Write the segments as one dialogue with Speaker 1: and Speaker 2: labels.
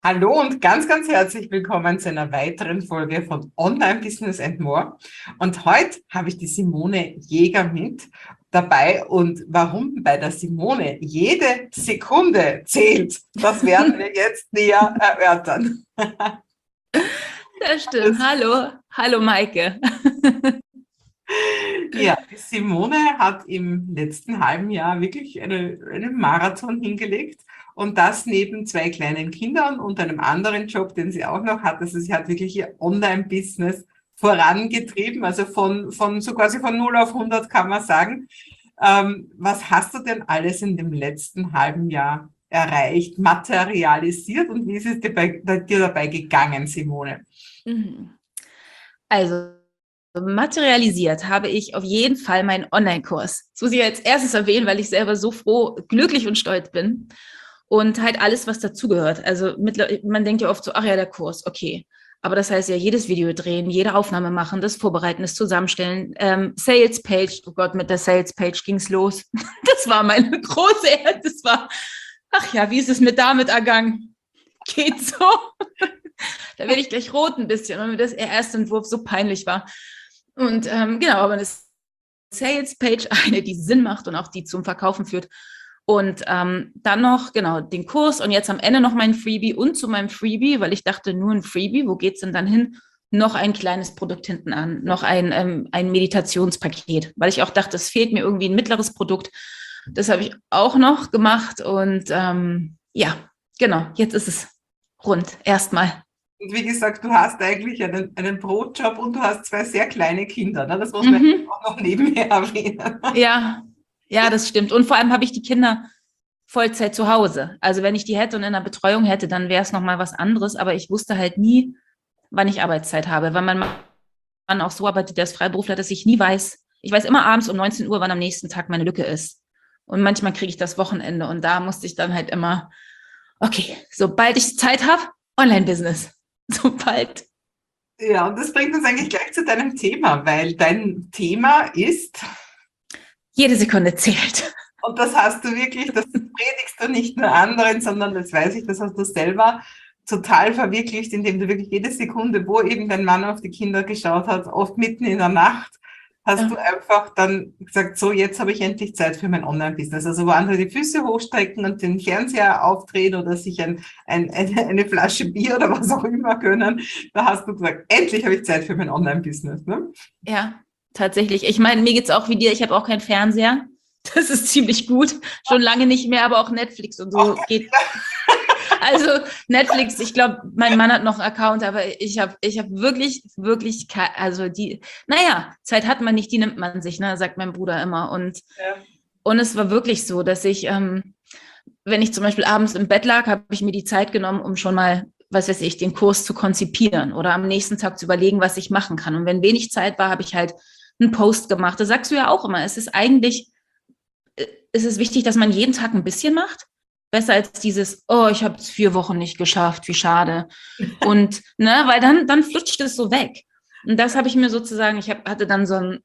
Speaker 1: Hallo und ganz, ganz herzlich willkommen zu einer weiteren Folge von Online Business and More. Und heute habe ich die Simone Jäger mit dabei. Und warum bei der Simone jede Sekunde zählt, das werden wir jetzt näher erörtern.
Speaker 2: Das stimmt. Hallo, hallo Maike.
Speaker 1: Ja, die Simone hat im letzten halben Jahr wirklich einen Marathon hingelegt und das neben zwei kleinen Kindern und einem anderen Job, den sie auch noch hat. Also sie hat wirklich ihr Online-Business vorangetrieben, also von so quasi von 0 auf 100 kann man sagen. Was hast du denn alles in dem letzten halben Jahr erreicht, materialisiert und wie ist es dir dabei gegangen, Simone?
Speaker 2: Mhm. Also materialisiert habe ich auf jeden Fall meinen Online-Kurs. Das muss ich als erstes erwähnen, weil ich selber so froh, glücklich und stolz bin. Und halt alles, was dazugehört. Also man denkt ja oft so, ach ja, der Kurs, okay. Aber das heißt ja, jedes Video drehen, jede Aufnahme machen, das Vorbereiten, das Zusammenstellen, Sales Page, oh Gott, mit der Sales Page ging's los. Das war meine große, das war, ach ja, wie ist es mit damit ergangen? Geht so. Da werde ich gleich rot ein bisschen, weil mir das erste Entwurf so peinlich war. Und genau, aber eine Sales-Page, eine, die Sinn macht und auch die zum Verkaufen führt. Und dann noch, genau, den Kurs und jetzt am Ende noch mein Freebie und zu meinem Freebie, weil ich dachte, nur ein Freebie, wo geht's denn dann hin? Noch ein kleines Produkt hinten an, noch ein Meditationspaket, weil ich auch dachte, es fehlt mir irgendwie ein mittleres Produkt. Das habe ich auch noch gemacht und ja, genau, jetzt ist es rund, erstmal.
Speaker 1: Und wie gesagt, du hast eigentlich einen Brotjob und du hast zwei sehr kleine Kinder. Ne? Das muss man
Speaker 2: Mhm.
Speaker 1: auch noch nebenher erwähnen.
Speaker 2: Ja, ja, das stimmt. Und vor allem habe ich die Kinder Vollzeit zu Hause. Also wenn ich die hätte und in der Betreuung hätte, dann wäre es nochmal was anderes. Aber ich wusste halt nie, wann ich Arbeitszeit habe, weil mein Mann auch so arbeitet, der ist Freiberufler, dass ich nie weiß. Ich weiß immer abends um 19 Uhr, wann am nächsten Tag meine Lücke ist. Und manchmal kriege ich das Wochenende und da musste ich dann halt immer, okay, sobald ich Zeit habe, Online-Business. Sobald.
Speaker 1: Ja, und das bringt uns eigentlich gleich zu deinem Thema, weil dein Thema ist,
Speaker 2: Jede Sekunde zählt.
Speaker 1: und das hast du wirklich, das predigst du nicht nur anderen, sondern das weiß ich, das hast du selber total verwirklicht, indem du wirklich jede Sekunde, wo eben dein Mann auf die Kinder geschaut hat, oft mitten in der Nacht, hast du
Speaker 2: Ja.
Speaker 1: einfach dann gesagt, so, jetzt habe ich endlich Zeit für mein Online-Business. Also wo andere die Füße hochstrecken und den Fernseher aufdrehen oder sich eine Flasche Bier oder was auch immer gönnen, da hast du gesagt, endlich habe ich Zeit für mein Online-Business. Ne?
Speaker 2: Ja, tatsächlich. Ich meine, mir geht's auch wie dir. Ich habe auch keinen Fernseher. Das ist ziemlich gut. Schon lange nicht mehr, aber auch Netflix und
Speaker 1: Auch
Speaker 2: so geht. Also Netflix, ich glaube, mein Mann hat noch einen Account, aber ich hab wirklich, wirklich, also die, naja, Zeit hat man nicht, die nimmt man sich, ne, sagt mein Bruder immer.
Speaker 1: ja.
Speaker 2: Und es war wirklich so, dass ich, wenn ich zum Beispiel abends im Bett lag, habe ich mir die Zeit genommen, um schon mal, was weiß ich, den Kurs zu konzipieren oder am nächsten Tag zu überlegen, was ich machen kann. Und wenn wenig Zeit war, habe ich halt einen Post gemacht. Das sagst du ja auch immer. Es ist eigentlich, es ist wichtig, dass man jeden Tag ein bisschen macht. Besser als dieses, oh, ich habe es 4 Wochen nicht geschafft, wie schade. Und, ne, weil dann flutscht es so weg. Und das habe ich mir sozusagen, hatte dann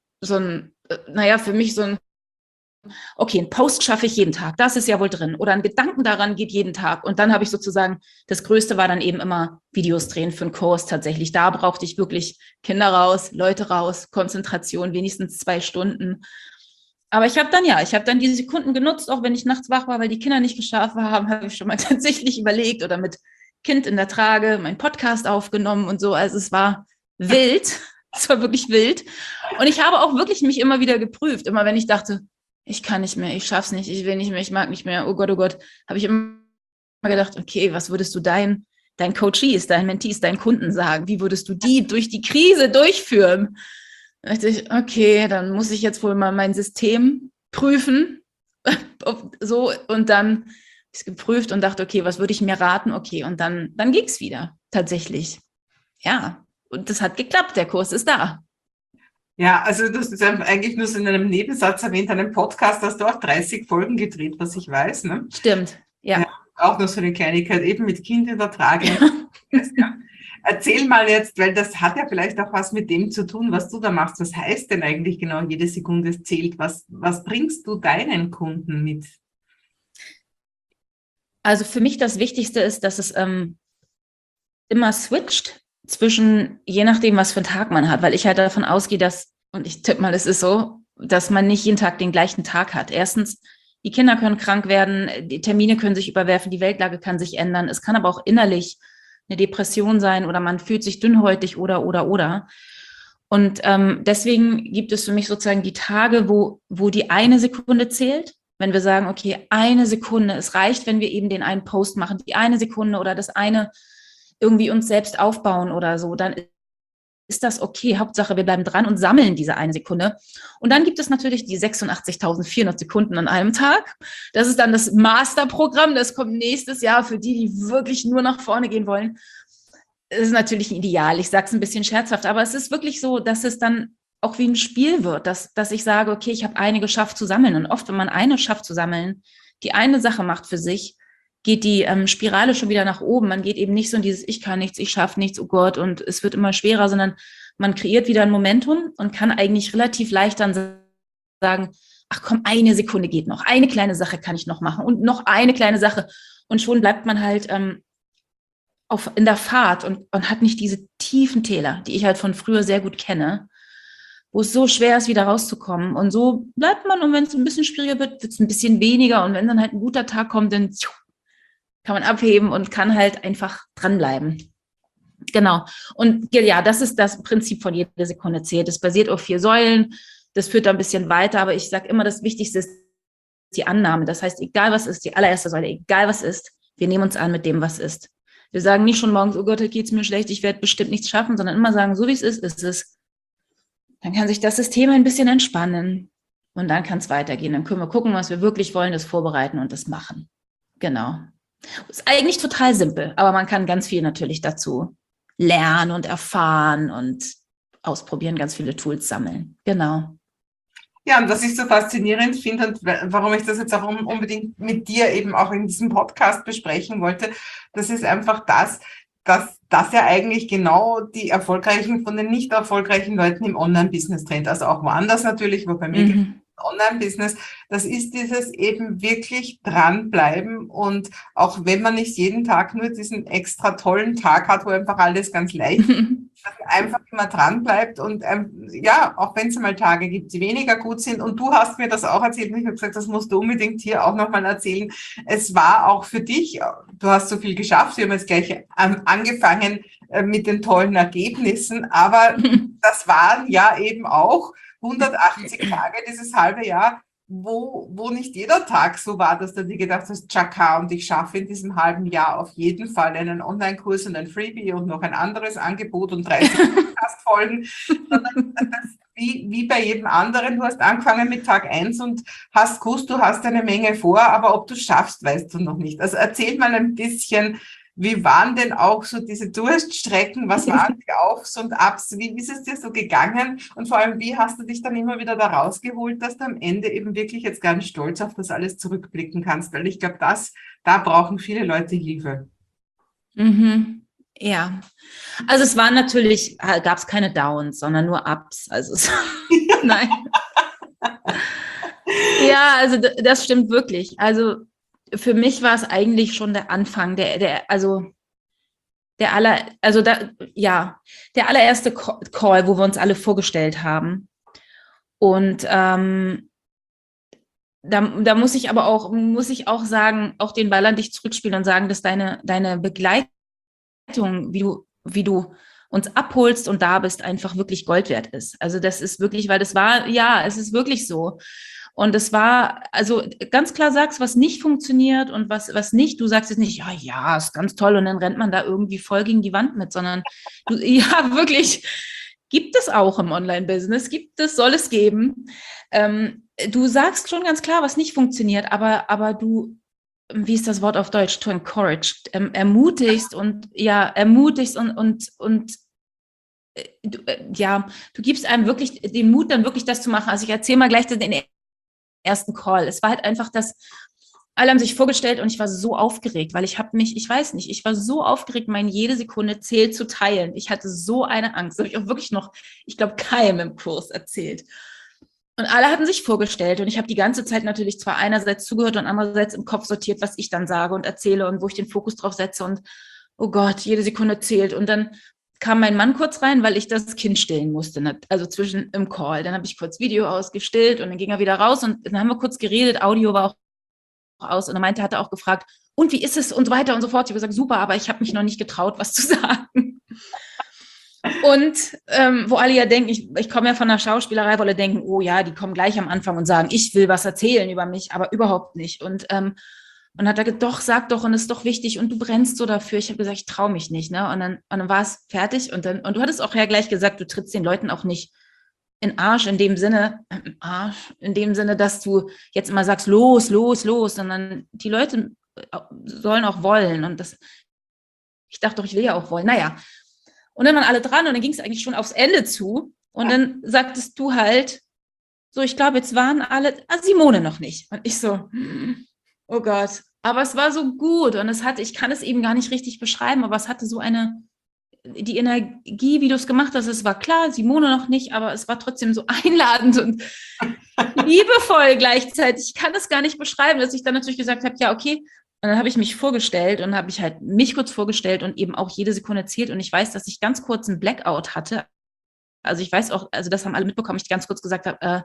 Speaker 2: naja, für mich so ein, okay, einen Post schaffe ich jeden Tag, das ist ja wohl drin. Oder ein Gedanken daran geht jeden Tag. Und dann habe ich sozusagen, das Größte war dann eben immer Videos drehen für einen Kurs tatsächlich. Da brauchte ich wirklich Kinder raus, Leute raus, Konzentration, wenigstens 2 Stunden. Aber ich habe dann diese Sekunden genutzt, auch wenn ich nachts wach war, weil die Kinder nicht geschlafen haben, habe ich schon mal tatsächlich überlegt oder mit Kind in der Trage meinen Podcast aufgenommen und so. Also es war wild. Es war wirklich wild. Und ich habe auch wirklich mich immer wieder geprüft. Immer wenn ich dachte, ich kann nicht mehr, ich schaff's nicht, ich will nicht mehr, ich mag nicht mehr, oh Gott, habe ich immer gedacht, okay, was würdest du dein Coachees, deinen Mentees, deinen Kunden sagen? Wie würdest du die durch die Krise durchführen? Da dachte ich, okay, dann muss ich jetzt wohl mal mein System prüfen. So, und dann habe ich es geprüft und dachte, okay, was würde ich mir raten? Okay, und dann ging es wieder, tatsächlich. Ja, und das hat geklappt, der Kurs ist da.
Speaker 1: Ja, also du hast es eigentlich nur so in einem Nebensatz erwähnt, einen Podcast hast du auch 30 Folgen gedreht, was ich weiß. Ne?
Speaker 2: Stimmt,
Speaker 1: Ja,
Speaker 2: ja.
Speaker 1: auch noch so eine Kleinigkeit, eben mit Kind in der Trage. Ja. Erzähl mal jetzt, weil das hat ja vielleicht auch was mit dem zu tun, was du da machst. Was heißt denn eigentlich genau, jede Sekunde zählt? Was bringst du deinen Kunden mit?
Speaker 2: Also für mich das Wichtigste ist, dass es immer switcht zwischen, je nachdem, was für einen Tag man hat, weil ich halt davon ausgehe, dass, und ich tippe mal, es ist so, dass man nicht jeden Tag den gleichen Tag hat. Erstens, die Kinder können krank werden, die Termine können sich überwerfen, die Weltlage kann sich ändern. Es kann aber auch innerlich eine Depression sein oder man fühlt sich dünnhäutig oder. Und deswegen gibt es für mich sozusagen die Tage, wo die eine Sekunde zählt. Wenn wir sagen, okay, eine Sekunde, es reicht, wenn wir eben den einen Post machen, die eine Sekunde oder das eine irgendwie uns selbst aufbauen oder so, dann ist das okay. Hauptsache, wir bleiben dran und sammeln diese eine Sekunde. Und dann gibt es natürlich die 86.400 Sekunden an einem Tag. Das ist dann das Masterprogramm. Das kommt nächstes Jahr für die, die wirklich nur nach vorne gehen wollen. Das ist natürlich ein Ideal. Ich sage es ein bisschen scherzhaft, aber es ist wirklich so, dass es dann auch wie ein Spiel wird, dass ich sage, okay, ich habe eine geschafft zu sammeln. Und oft, wenn man eine schafft zu sammeln, die eine Sache macht für sich, geht die Spirale schon wieder nach oben. Man geht eben nicht so in dieses Ich kann nichts, ich schaffe nichts, oh Gott, und es wird immer schwerer, sondern man kreiert wieder ein Momentum und kann eigentlich relativ leicht dann sagen, ach komm, eine Sekunde geht noch, eine kleine Sache kann ich noch machen und noch eine kleine Sache. Und schon bleibt man halt in der Fahrt und hat nicht diese tiefen Täler, die ich halt von früher sehr gut kenne, wo es so schwer ist, wieder rauszukommen. Und so bleibt man, und wenn es ein bisschen schwieriger wird, wird es ein bisschen weniger. Und wenn dann halt ein guter Tag kommt, dann kann man abheben und kann halt einfach dranbleiben. Genau. Und ja, das ist das Prinzip von jeder Sekunde zählt. Das basiert auf 4 Säulen. Das führt da ein bisschen weiter. Aber ich sage immer, das Wichtigste ist die Annahme. Das heißt, egal was ist, die allererste Säule, egal was ist, wir nehmen uns an mit dem, was ist. Wir sagen nicht schon morgens, oh Gott, heute geht es mir schlecht, ich werde bestimmt nichts schaffen, sondern immer sagen, so wie es ist, ist es. Dann kann sich das System ein bisschen entspannen. Und dann kann es weitergehen. Dann können wir gucken, was wir wirklich wollen, das vorbereiten und das machen. Genau. Ist eigentlich total simpel, aber man kann ganz viel natürlich dazu lernen und erfahren und ausprobieren, ganz viele Tools sammeln. Genau.
Speaker 1: Ja, und was ich so faszinierend finde und warum ich das jetzt auch unbedingt mit dir eben auch in diesem Podcast besprechen wollte, das ist einfach dass ja eigentlich genau die Erfolgreichen von den nicht erfolgreichen Leuten im Online-Business trennt. Also auch woanders natürlich, wo bei mir Online-Business, das ist dieses eben wirklich dranbleiben, und auch wenn man nicht jeden Tag nur diesen extra tollen Tag hat, wo einfach alles ganz leicht ist, dass man einfach immer dranbleibt und ja, auch wenn es mal Tage gibt, die weniger gut sind, und du hast mir das auch erzählt und ich habe gesagt, das musst du unbedingt hier auch nochmal erzählen. Es war auch für dich, du hast so viel geschafft, wir haben jetzt gleich angefangen mit den tollen Ergebnissen, aber das waren ja eben auch 180 Tage, dieses halbe Jahr, wo nicht jeder Tag so war, dass du dir gedacht hast, Chaka, und ich schaffe in diesem halben Jahr auf jeden Fall einen Online-Kurs und ein Freebie und noch ein anderes Angebot und 30 Podcast-Folgen. Wie bei jedem anderen, du hast angefangen mit Tag 1 und hast gewusst, du hast eine Menge vor, aber ob du es schaffst, weißt du noch nicht. Also erzähl mal ein bisschen, wie waren denn auch so diese Durststrecken? Was waren die Aufs und Abs? Wie ist es dir so gegangen? Und vor allem, wie hast du dich dann immer wieder da rausgeholt, dass du am Ende eben wirklich jetzt ganz stolz auf das alles zurückblicken kannst? Weil ich glaube, da brauchen viele Leute Hilfe.
Speaker 2: Ja, also es waren natürlich, gab es keine Downs, sondern nur Ups. Also nein. Ja, also das stimmt wirklich. Also für mich war es eigentlich schon der Anfang, der allererste Call, wo wir uns alle vorgestellt haben. Und da muss ich auch sagen, auch den Ball an dich zurückspielen und sagen, dass deine Begleitung, wie du uns abholst und da bist, einfach wirklich Gold wert ist. Also das ist wirklich, weil es ist wirklich so. Und es war, also ganz klar sagst, was nicht funktioniert und was nicht. Du sagst jetzt nicht, ja, ist ganz toll und dann rennt man da irgendwie voll gegen die Wand mit, sondern wirklich, gibt es auch im Online-Business, soll es geben. Du sagst schon ganz klar, was nicht funktioniert, aber du, wie ist das Wort auf Deutsch? To encourage, ermutigst und du gibst einem wirklich den Mut, dann wirklich das zu machen. Also ich erzähle mal gleich den ersten Call. Es war halt einfach alle haben sich vorgestellt und ich war so aufgeregt, weil ich war so aufgeregt, meine jede Sekunde zählt zu teilen. Ich hatte so eine Angst. Das habe ich auch wirklich noch, ich glaube, keinem im Kurs erzählt. Und alle hatten sich vorgestellt und ich habe die ganze Zeit natürlich zwar einerseits zugehört und andererseits im Kopf sortiert, was ich dann sage und erzähle und wo ich den Fokus drauf setze. Und oh Gott, jede Sekunde zählt. Und dann kam mein Mann kurz rein, weil ich das Kind stillen musste, also zwischen im Call. Dann habe ich kurz Video ausgestillt und dann ging er wieder raus und dann haben wir kurz geredet. Audio war auch aus und er hat er auch gefragt, und wie ist es und so weiter und so fort. Ich habe gesagt, super, aber ich habe mich noch nicht getraut, was zu sagen. Und wo alle ja denken, ich komme ja von der Schauspielerei, wo alle denken, oh ja, die kommen gleich am Anfang und sagen, ich will was erzählen über mich, aber überhaupt nicht. Und hat er gesagt, doch, sag doch, und es ist doch wichtig und du brennst so dafür. Ich habe gesagt, ich traue mich nicht. Ne? Und dann war es fertig und du hattest auch ja gleich gesagt, du trittst den Leuten auch nicht in Arsch in dem Sinne, dass du jetzt immer sagst, los, los, los, sondern die Leute sollen auch wollen. Und ich dachte doch, ich will ja auch wollen. Naja. Und dann waren alle dran und dann ging es eigentlich schon aufs Ende zu. Und dann sagtest du halt, so, ich glaube, jetzt waren alle, Simone noch nicht. Und ich so, oh Gott. Aber es war so gut und ich kann es eben gar nicht richtig beschreiben, aber es hatte so die Energie, wie du es gemacht hast, es war klar, Simone noch nicht, aber es war trotzdem so einladend und liebevoll gleichzeitig. Ich kann es gar nicht beschreiben, dass ich dann natürlich gesagt habe, ja, okay. Und dann habe ich mich vorgestellt und habe ich halt mich kurz vorgestellt und eben auch jede Sekunde zählt. Und ich weiß, dass ich ganz kurz einen Blackout hatte. Also ich weiß auch, also das haben alle mitbekommen, ich ganz kurz gesagt habe,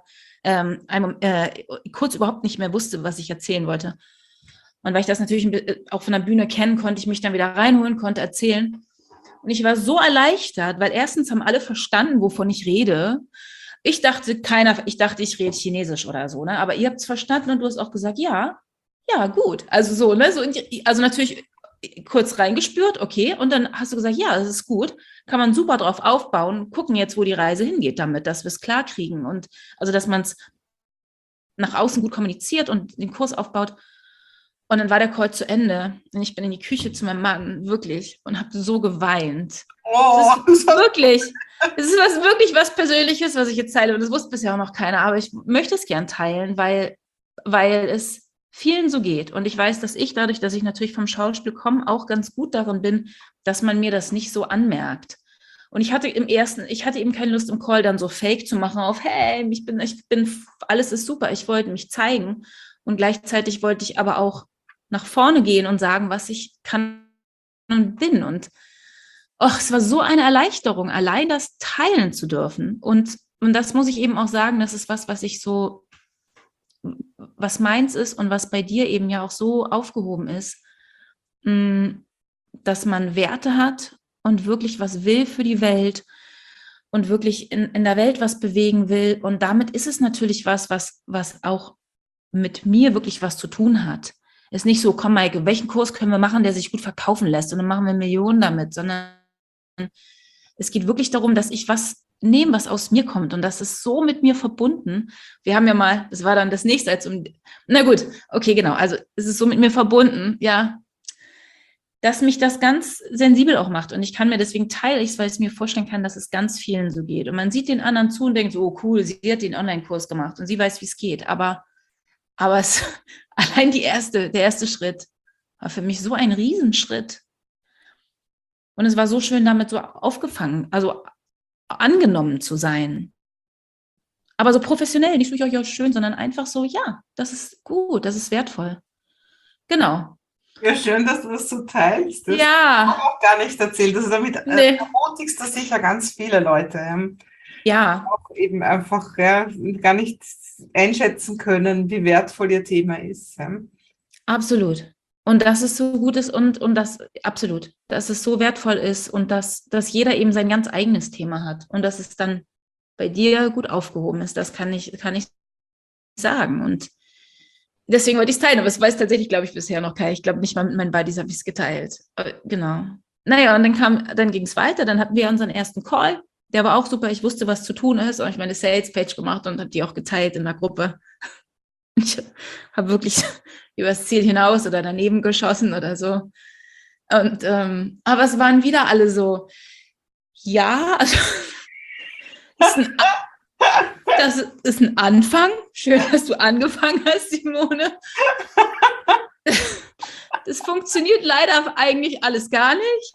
Speaker 2: kurz überhaupt nicht mehr wusste, was ich erzählen wollte. Und weil ich das natürlich auch von der Bühne kenne, konnte ich mich dann wieder reinholen, konnte erzählen. Und ich war so erleichtert, weil erstens haben alle verstanden, wovon ich rede. Ich dachte, ich rede Chinesisch oder so, ne? Aber ihr habt es verstanden und du hast auch gesagt, ja, gut. Also so, ne? Also natürlich kurz reingespürt, okay. Und dann hast du gesagt, ja, das ist gut. Kann man super drauf aufbauen, gucken jetzt, wo die Reise hingeht damit, dass wir es klar kriegen. Und also, dass man es nach außen gut kommuniziert und den Kurs aufbaut. Und dann war der Call zu Ende. Und ich bin in die Küche zu meinem Mann, wirklich, und habe so geweint.
Speaker 1: Oh,
Speaker 2: es ist wirklich was Persönliches, was ich jetzt teile. Und das wusste bisher auch noch keiner. Aber ich möchte es gern teilen, weil es vielen so geht. Und ich weiß, dass ich dadurch, dass ich natürlich vom Schauspiel komme, auch ganz gut darin bin, dass man mir das nicht so anmerkt. Und ich hatte eben keine Lust im Call dann so fake zu machen auf, hey, ich bin, alles ist super, ich wollte mich zeigen. Und gleichzeitig wollte ich aber auch nach vorne gehen und sagen, was ich kann und bin. Und es war so eine Erleichterung, allein das teilen zu dürfen. Und das muss ich eben auch sagen, das ist was meins ist und was bei dir eben ja auch so aufgehoben ist, dass man Werte hat und wirklich was will für die Welt und wirklich in der Welt was bewegen will. Und damit ist es natürlich was auch mit mir wirklich was zu tun hat. Ist nicht so, komm Maike, welchen Kurs können wir machen, der sich gut verkaufen lässt und dann machen wir Millionen damit, sondern es geht wirklich darum, dass ich was nehme, was aus mir kommt und das ist so mit mir verbunden. Wir haben ja mal, das war dann das nächste, na gut, okay, genau, also es ist so mit mir verbunden, ja, dass mich das ganz sensibel auch macht und ich kann mir deswegen teile ich es, weil ich es mir vorstellen kann, dass es ganz vielen so geht und man sieht den anderen zu und denkt so, oh cool, sie hat den Online-Kurs gemacht und sie weiß, wie es geht, aber allein der erste Schritt war für mich so ein Riesenschritt. Und es war so schön, damit so aufgefangen, also angenommen zu sein. Aber so professionell, nicht so, ja, schön, sondern einfach so, ja, das ist gut, das ist wertvoll. Genau.
Speaker 1: Ja, schön, dass du das so teilst. Das
Speaker 2: ja.
Speaker 1: habe ich auch gar nicht erzählt. Also damit ermutigst du sicher ganz viele Leute.
Speaker 2: Ja.
Speaker 1: Auch eben einfach gar nicht einschätzen können, wie wertvoll ihr Thema ist.
Speaker 2: Absolut. Und dass es so gut ist und das absolut, dass es so wertvoll ist und dass jeder eben sein ganz eigenes Thema hat und dass es dann bei dir gut aufgehoben ist. Das kann ich sagen. Und deswegen wollte ich es teilen, aber es weiß tatsächlich, glaube ich, bisher noch keiner. Ich glaube nicht mal mit meinen Buddies habe ich es geteilt. Aber, genau. Naja, und dann ging es weiter, dann hatten wir unseren ersten Call. Der war auch super, ich wusste, was zu tun ist und ich meine Sales-Page gemacht und habe die auch geteilt in der Gruppe. Ich habe wirklich übers Ziel hinaus oder daneben geschossen oder so. Und aber es waren wieder alle so, ja, also das ist ein Anfang. Schön, dass du angefangen hast, Simone. Das funktioniert leider eigentlich alles gar nicht.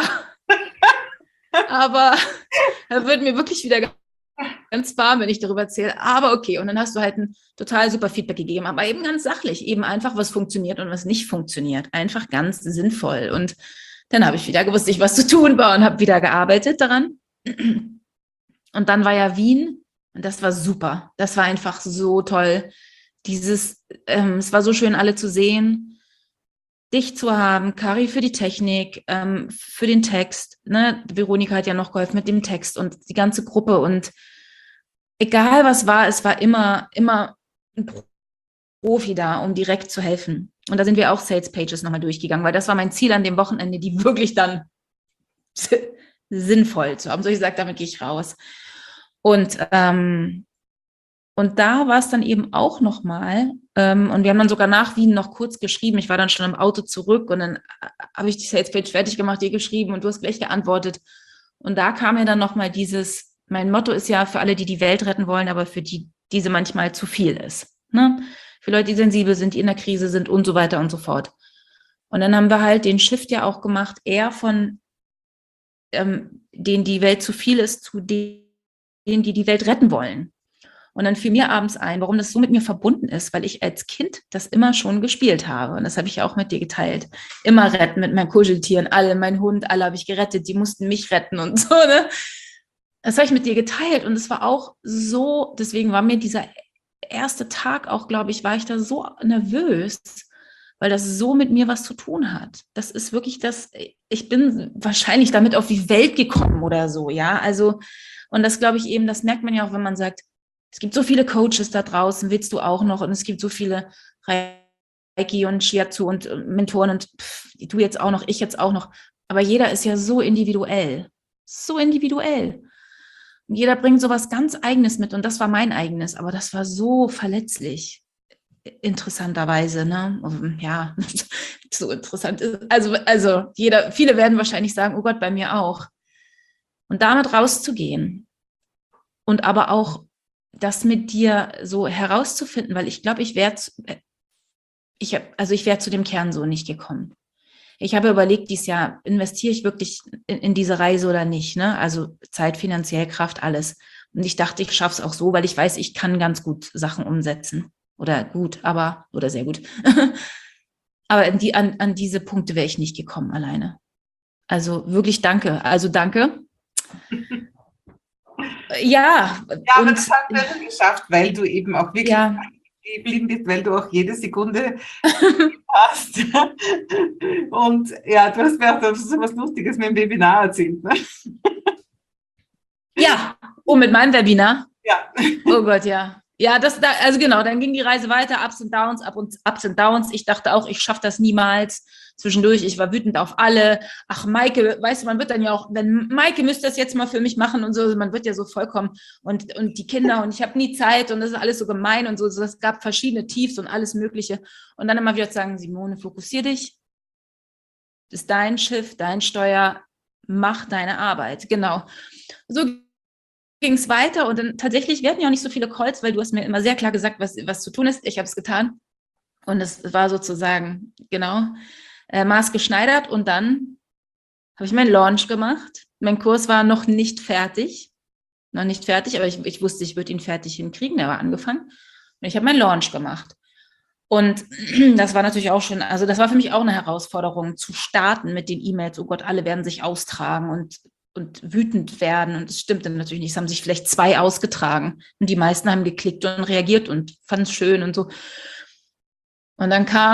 Speaker 2: Aber da wird mir wirklich wieder ganz warm, wenn ich darüber erzähle. Aber okay, und dann hast du halt ein total super Feedback gegeben, aber eben ganz sachlich, eben einfach, was funktioniert und was nicht funktioniert. Einfach ganz sinnvoll. Und Dann habe ich wieder gewusst, was zu tun war und habe wieder gearbeitet daran. Und dann war ja Wien und das war super. Das war einfach so toll. Es war so schön, alle zu sehen, dich zu haben, Kari für die Technik, für den Text. Ne? Veronika hat ja noch geholfen mit dem Text und die ganze Gruppe. Und egal was war, es war immer ein Profi da, um direkt zu helfen. Und da sind wir auch Sales Pages nochmal durchgegangen, weil das war mein Ziel an dem Wochenende, die wirklich dann sinnvoll zu haben. So ich gesagt, damit gehe ich raus. Und da war es dann eben auch nochmal, und wir haben dann sogar nach Wien noch kurz geschrieben, ich war dann schon im Auto zurück und dann habe ich die Salespage fertig gemacht, dir geschrieben und du hast gleich geantwortet. Und da kam mir dann nochmal mein Motto ist ja für alle, die die Welt retten wollen, aber für die diese manchmal zu viel ist. Ne? Für Leute, die sensibel sind, die in der Krise sind und so weiter und so fort. Und dann haben wir halt den Shift ja auch gemacht, eher von denen die Welt zu viel ist, zu denen, die die Welt retten wollen. Und dann fiel mir abends ein, warum das so mit mir verbunden ist, weil ich als Kind das immer schon gespielt habe. Und das habe ich ja auch mit dir geteilt. Immer retten mit meinen Kuscheltieren, mein Hund, alle habe ich gerettet, die mussten mich retten und so. Ne? Das habe ich mit dir geteilt und es war auch so, deswegen war mir dieser erste Tag auch, glaube ich, war ich da so nervös, weil das so mit mir was zu tun hat. Das ist wirklich ich bin wahrscheinlich damit auf die Welt gekommen oder so, ja. Also, und das glaube ich eben, das merkt man ja auch, wenn man sagt, es gibt so viele Coaches da draußen, willst du auch noch? Und es gibt so viele Reiki und Shiatsu und Mentoren und du jetzt auch noch, ich jetzt auch noch. Aber jeder ist ja so individuell. So individuell. Und jeder bringt so was ganz Eigenes mit. Und das war mein Eigenes. Aber das war so verletzlich. Interessanterweise, ne? Ja, so interessant. Also viele werden wahrscheinlich sagen, oh Gott, bei mir auch. Und damit rauszugehen. Und aber auch das mit dir so herauszufinden, weil ich glaube, ich wäre zu dem Kern so nicht gekommen. Ich habe überlegt, dieses Jahr investiere ich wirklich in diese Reise oder nicht, ne? Also Zeit, finanziell, Kraft, alles. Und ich dachte, ich schaffe es auch so, weil ich weiß, ich kann ganz gut Sachen umsetzen. Oder sehr gut. Aber an diese Punkte wäre ich nicht gekommen alleine. Also wirklich danke. Also danke. Ja,
Speaker 1: aber das hast du geschafft, weil du eben auch wirklich geblieben bist, weil du auch jede Sekunde hast. Und ja, du hast mir auch so was Lustiges mit dem Webinar erzählt. Ne?
Speaker 2: Ja, mit meinem Webinar?
Speaker 1: Ja.
Speaker 2: Oh Gott, ja. Ja, also genau, dann ging die Reise weiter, Ups und Downs. Ich dachte auch, ich schaffe das niemals. Zwischendurch, ich war wütend auf alle. Ach, Maike, weißt du, man wird dann ja auch, wenn Maike müsste das jetzt mal für mich machen und so, man wird ja so vollkommen und die Kinder und ich habe nie Zeit und das ist alles so gemein und so. Es gab verschiedene Tiefs und alles Mögliche. Und dann immer wieder zu sagen, Simone, fokussier dich. Das ist dein Schiff, dein Steuer, mach deine Arbeit. Genau. So ging es weiter und dann tatsächlich, wir hatten ja auch nicht so viele Calls, weil du hast mir immer sehr klar gesagt, was zu tun ist. Ich habe es getan und es war sozusagen, genau, maßgeschneidert und dann habe ich meinen Launch gemacht. Mein Kurs war noch nicht fertig, aber ich wusste, ich würde ihn fertig hinkriegen, der war angefangen und ich habe meinen Launch gemacht. Und das war natürlich auch schon, also das war für mich auch eine Herausforderung, zu starten mit den E-Mails. Oh Gott, alle werden sich austragen und wütend werden. Und es stimmte natürlich nicht. Es haben sich vielleicht 2 ausgetragen. Und die meisten haben geklickt und reagiert und fanden es schön und so. Und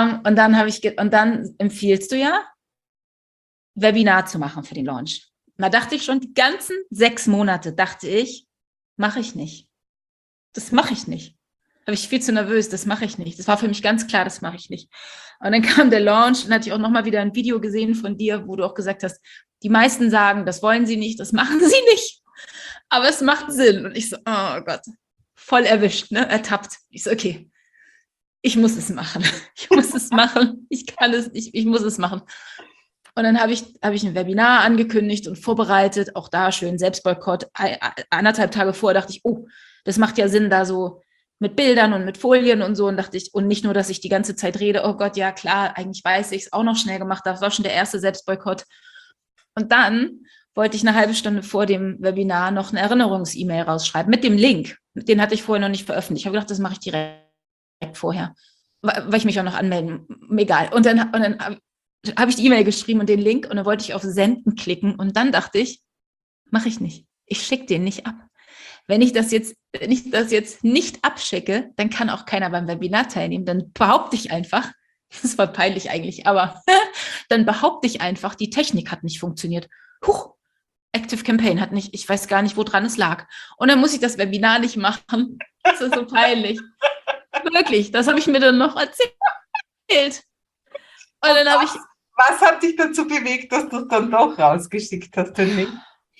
Speaker 2: dann empfiehlst du ja, Webinar zu machen für den Launch. Da dachte ich schon, die ganzen 6 Monate dachte ich, mache ich nicht. Das mache ich nicht. Da war ich viel zu nervös, das mache ich nicht. Das war für mich ganz klar, das mache ich nicht. Und dann kam der Launch, dann hatte ich auch nochmal wieder ein Video gesehen von dir, wo du auch gesagt hast, die meisten sagen, das wollen sie nicht, das machen sie nicht. Aber es macht Sinn. Und ich so, oh Gott, voll erwischt, ne? Ertappt. Ich so, okay, ich muss es machen. Ich muss es machen. Ich kann es nicht, ich muss es machen. Und dann habe ich ein Webinar angekündigt und vorbereitet, auch da schön Selbstboykott. 1,5 Tage vorher dachte ich, oh, das macht ja Sinn, da so mit Bildern und mit Folien und so. Und dachte ich, und nicht nur, dass ich die ganze Zeit rede, oh Gott, ja klar, eigentlich weiß ich es, auch noch schnell gemacht. Das war schon der erste Selbstboykott. Und dann wollte ich eine halbe Stunde vor dem Webinar noch eine Erinnerungs-E-Mail rausschreiben mit dem Link. Den hatte ich vorher noch nicht veröffentlicht. Ich habe gedacht, das mache ich direkt vorher, weil ich mich auch noch anmelden. Egal. Und dann habe ich die E-Mail geschrieben und den Link und dann wollte ich auf Senden klicken und dann dachte ich, mache ich nicht. Ich schicke den nicht ab. Wenn ich das jetzt nicht abschicke, dann kann auch keiner beim Webinar teilnehmen. Dann behaupte ich einfach, das war peinlich eigentlich, aber dann behaupte ich einfach, die Technik hat nicht funktioniert. Huch, Active Campaign hat nicht, ich weiß gar nicht, woran es lag. Und dann muss ich das Webinar nicht machen. Das ist so peinlich. Wirklich, das habe ich mir dann noch erzählt. Und dann habe ich.
Speaker 1: Was hat dich dazu bewegt, dass du es dann doch rausgeschickt hast, den Link?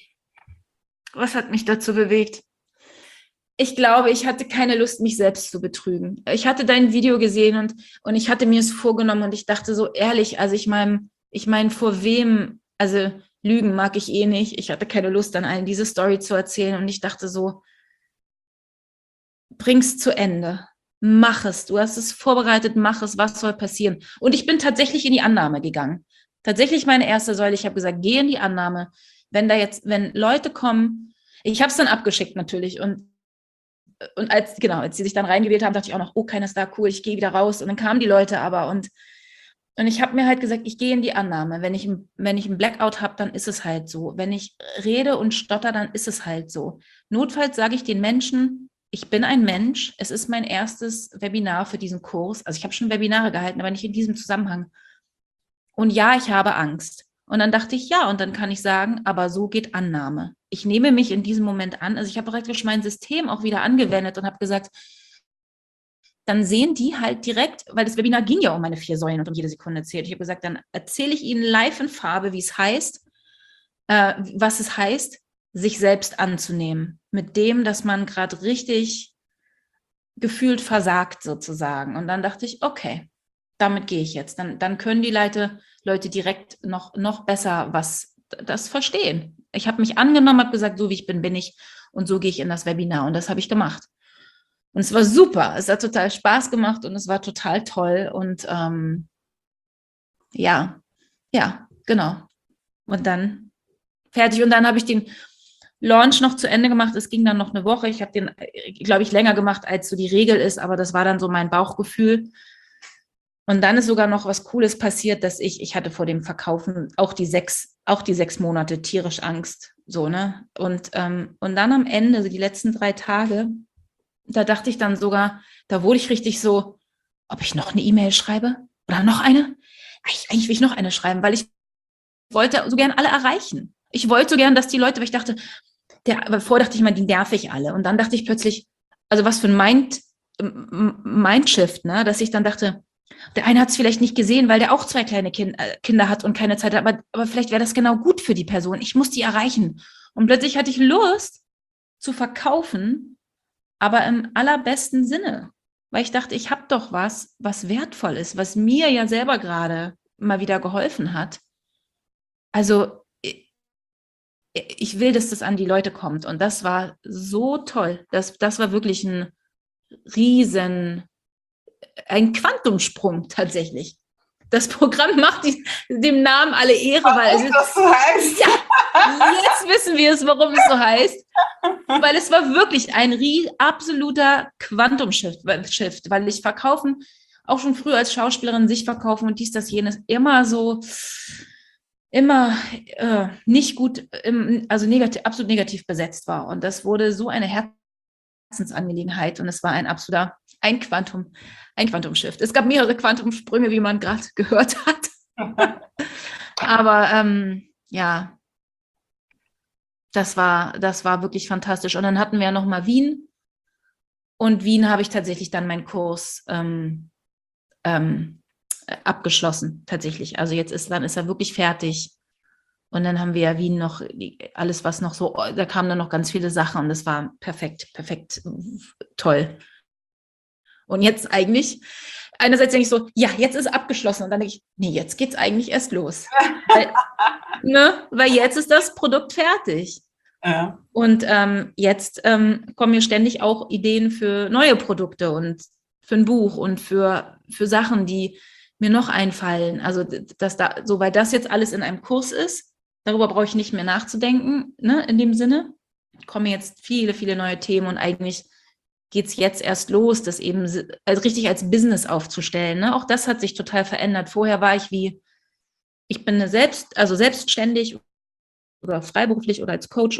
Speaker 2: Was hat mich dazu bewegt? Ich glaube, ich hatte keine Lust, mich selbst zu betrügen. Ich hatte dein Video gesehen und ich hatte mir es vorgenommen und ich dachte so ehrlich, also ich meine, vor wem, also Lügen mag ich eh nicht. Ich hatte keine Lust, an allen diese Story zu erzählen und ich dachte so, bring's zu Ende. Mach es. Du hast es vorbereitet, mach es. Was soll passieren? Und ich bin tatsächlich in die Annahme gegangen. Tatsächlich meine erste Säule. Ich habe gesagt, geh in die Annahme. Wenn Leute kommen, ich habe es dann abgeschickt natürlich und als sie sich dann reingewählt haben, dachte ich auch noch, oh, keiner ist da, cool, ich gehe wieder raus. Und dann kamen die Leute aber und ich habe mir halt gesagt, ich gehe in die Annahme. Wenn ich einen Blackout habe, dann ist es halt so. Wenn ich rede und stotter, dann ist es halt so. Notfalls sage ich den Menschen, ich bin ein Mensch, es ist mein erstes Webinar für diesen Kurs. Also ich habe schon Webinare gehalten, aber nicht in diesem Zusammenhang. Und ja, ich habe Angst. Und dann dachte ich, ja, und dann kann ich sagen, aber so geht Annahme. Ich nehme mich in diesem Moment an. Also ich habe praktisch mein System auch wieder angewendet und habe gesagt, dann sehen die halt direkt, weil das Webinar ging ja um meine 4 Säulen und um jede Sekunde zählt. Ich habe gesagt, dann erzähle ich ihnen live in Farbe, wie es heißt, was es heißt, sich selbst anzunehmen. Mit dem, dass man gerade richtig gefühlt versagt sozusagen. Und dann dachte ich, okay, damit gehe ich jetzt. Dann können die Leute direkt noch besser das verstehen. Ich habe mich angenommen, habe gesagt, so wie ich bin, bin ich. Und so gehe ich in das Webinar. Und das habe ich gemacht. Und es war super. Es hat total Spaß gemacht und es war total toll. Und ja, genau. Und dann fertig. Und dann habe ich den Launch noch zu Ende gemacht. Es ging dann noch eine Woche. Ich habe den, glaube ich, länger gemacht, als so die Regel ist. Aber das war dann so mein Bauchgefühl. Und dann ist sogar noch was Cooles passiert, dass ich hatte vor dem Verkaufen auch die 6 Monate tierisch Angst. So, ne? Und dann am Ende, so die letzten 3 Tage, da dachte ich dann sogar, da wurde ich richtig so, ob ich noch eine E-Mail schreibe oder noch eine. Eigentlich will ich noch eine schreiben, weil ich wollte so gern alle erreichen. Ich wollte so gern, dass die Leute, weil ich dachte, vorher dachte ich mal, die nerv ich alle. Und dann dachte ich plötzlich, also was für ein Mindshift, ne? Dass ich dann dachte, der eine hat es vielleicht nicht gesehen, weil der auch 2 kleine Kinder hat und keine Zeit hat, aber vielleicht wäre das genau gut für die Person. Ich muss die erreichen. Und plötzlich hatte ich Lust zu verkaufen, aber im allerbesten Sinne. Weil ich dachte, ich habe doch was wertvoll ist, was mir ja selber gerade mal wieder geholfen hat. Also ich will, dass das an die Leute kommt. Und das war so toll. Das war wirklich ein Quantumsprung tatsächlich. Das Programm macht dem Namen alle Ehre, weil es
Speaker 1: das so heißt.
Speaker 2: Ja, jetzt wissen wir es, warum es so heißt. Weil es war wirklich ein absoluter Quantum-Shift, weil ich verkaufen, auch schon früher als Schauspielerin sich verkaufen und dies, das, jenes, immer nicht gut, also absolut negativ besetzt war. Und das wurde so eine Herzensangelegenheit und es war ein Quantum-Shift. Es gab mehrere Quantumsprünge, wie man gerade gehört hat. Aber ja, das war wirklich fantastisch. Und dann hatten wir ja nochmal Wien. Und Wien habe ich tatsächlich dann meinen Kurs abgeschlossen, tatsächlich. Also dann ist er wirklich fertig. Und dann haben wir ja Wien noch, alles was noch so, da kamen dann noch ganz viele Sachen und das war perfekt, toll. Und jetzt eigentlich, einerseits denke ich so, ja, jetzt ist abgeschlossen. Und dann denke ich, nee, jetzt geht es eigentlich erst los. Weil jetzt ist das Produkt fertig. Ja. Und jetzt kommen mir ständig auch Ideen für neue Produkte und für ein Buch und für Sachen, die mir noch einfallen. Also, weil das jetzt alles in einem Kurs ist, darüber brauche ich nicht mehr nachzudenken, ne, in dem Sinne. Kommen jetzt viele, viele neue Themen und eigentlich geht es jetzt erst los, das eben richtig als Business aufzustellen. Ne? Auch das hat sich total verändert. Vorher war ich wie ich bin selbstständig oder freiberuflich oder als Coach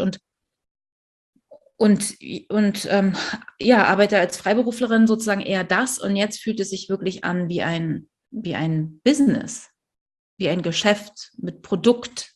Speaker 2: und arbeite als Freiberuflerin sozusagen eher das. Und jetzt fühlt es sich wirklich an wie ein Business, wie ein Geschäft mit Produkt,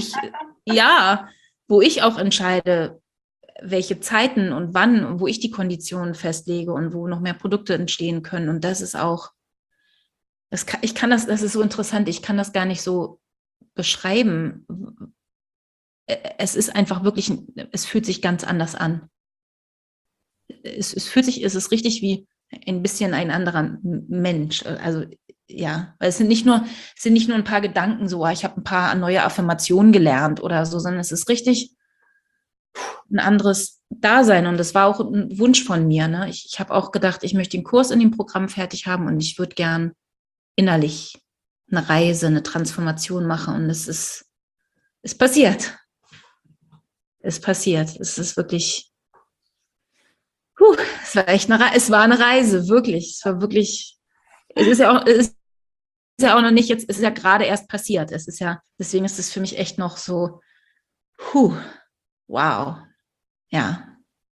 Speaker 2: wo ich auch entscheide, welche Zeiten und wann und wo ich die Konditionen festlege und wo noch mehr Produkte entstehen können. Und das ist auch, das ist so interessant, ich kann das gar nicht so beschreiben. Es ist einfach wirklich, es fühlt sich ganz anders an. Es ist richtig wie ein bisschen ein anderer Mensch. Also ja, weil es sind nicht nur ein paar Gedanken so, ich habe ein paar neue Affirmationen gelernt oder so, sondern es ist richtig ein anderes Dasein. Und das war auch ein Wunsch von mir. Ne? Ich habe auch gedacht, ich möchte den Kurs in dem Programm fertig haben und ich würde gern innerlich eine Reise, eine Transformation machen. Und es passiert. Es passiert. Es ist wirklich, es war eine Reise, wirklich. Es war wirklich, es ist ja auch noch nicht jetzt, es ist ja gerade erst passiert. Deswegen ist es für mich echt noch so, wow. Ja.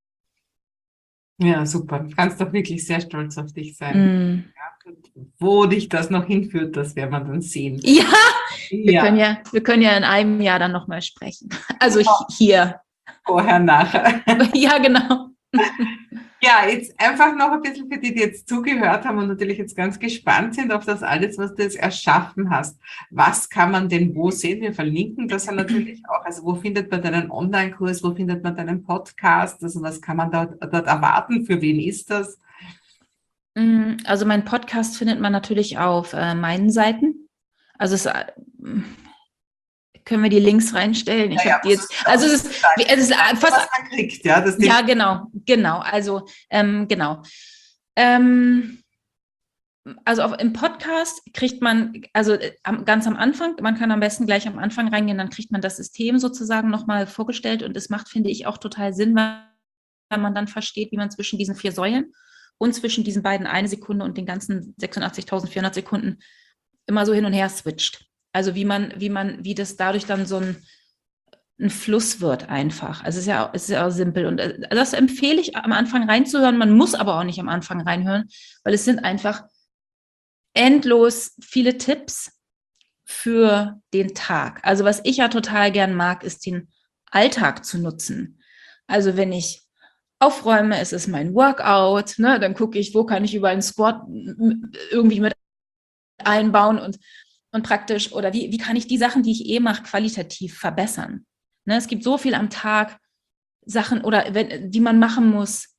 Speaker 1: Ja, super. Du kannst doch wirklich sehr stolz auf dich sein. Ja, wo dich das noch hinführt, das werden wir dann sehen.
Speaker 2: Ja,
Speaker 1: Ja,
Speaker 2: wir können ja in einem Jahr dann nochmal sprechen. Also hier.
Speaker 1: vorher, nachher.
Speaker 2: Ja, genau.
Speaker 1: Ja, jetzt einfach noch ein bisschen für die, die jetzt zugehört haben und natürlich jetzt ganz gespannt sind auf das alles, was du jetzt erschaffen hast. Was kann man denn wo sehen? Wir verlinken das ja natürlich auch. Also wo findet man deinen Online-Kurs? Wo findet man deinen Podcast? Also was kann man dort erwarten? Für wen ist das?
Speaker 2: Also mein Podcast findet man natürlich auf meinen Seiten. Also können wir die Links reinstellen? Ich habe die jetzt. Also es ist fast.
Speaker 1: Was man kriegt, ja.
Speaker 2: Ja, genau. Also genau. Also im Podcast kriegt man, also ganz am Anfang, man kann am besten gleich am Anfang reingehen, dann kriegt man das System sozusagen nochmal vorgestellt und es macht, finde ich, auch total Sinn, weil man dann versteht, wie man zwischen diesen 4 Säulen und zwischen diesen beiden 1 Sekunde und den ganzen 86.400 Sekunden immer so hin und her switcht. Also wie das dadurch dann so ein Fluss wird einfach. Also es ist ja auch simpel. Und das empfehle ich am Anfang reinzuhören. Man muss aber auch nicht am Anfang reinhören, weil es sind einfach endlos viele Tipps für den Tag. Also was ich ja total gern mag, ist den Alltag zu nutzen. Also wenn ich aufräume, ist es mein Workout, ne? Dann gucke ich, wo kann ich über einen Squat irgendwie mit einbauen und praktisch, oder wie kann ich die Sachen, die ich mache, qualitativ verbessern. Ne? Es gibt so viel am Tag, Sachen, oder die man machen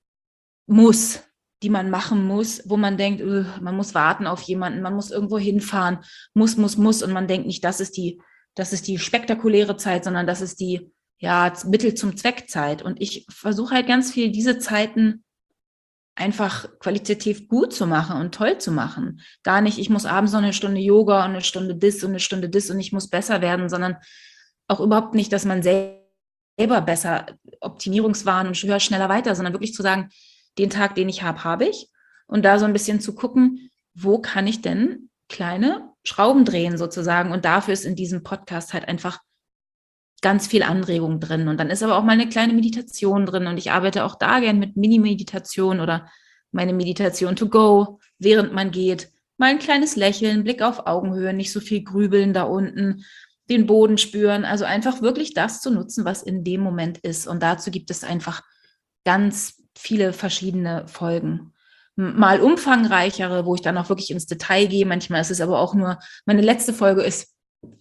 Speaker 2: die man machen muss, wo man denkt, man muss warten auf jemanden, man muss irgendwo hinfahren, muss, und man denkt nicht, das ist die spektakuläre Zeit, sondern das ist die, ja, Mittel zum Zweckzeit. Und ich versuche halt ganz viel, diese Zeiten einfach qualitativ gut zu machen und toll zu machen. Gar nicht, ich muss abends noch eine Stunde Yoga und eine Stunde das und eine Stunde das und ich muss besser werden, sondern auch überhaupt nicht, dass man selber besser, Optimierungswahn und höher, schneller, weiter, sondern wirklich zu sagen, den Tag, den ich habe ich. Und da so ein bisschen zu gucken, wo kann ich denn kleine Schrauben drehen sozusagen. Und dafür ist in diesem Podcast halt einfach ganz viel Anregung drin. Und dann ist aber auch mal eine kleine Meditation drin. Und ich arbeite auch da gern mit Mini-Meditation oder meine Meditation to go, während man geht. Mal ein kleines Lächeln, Blick auf Augenhöhe, nicht so viel grübeln da unten, den Boden spüren. Also einfach wirklich das zu nutzen, was in dem Moment ist. Und dazu gibt es einfach ganz viele verschiedene Folgen. Mal umfangreichere, wo ich dann auch wirklich ins Detail gehe. Manchmal ist es aber auch nur, meine letzte Folge ist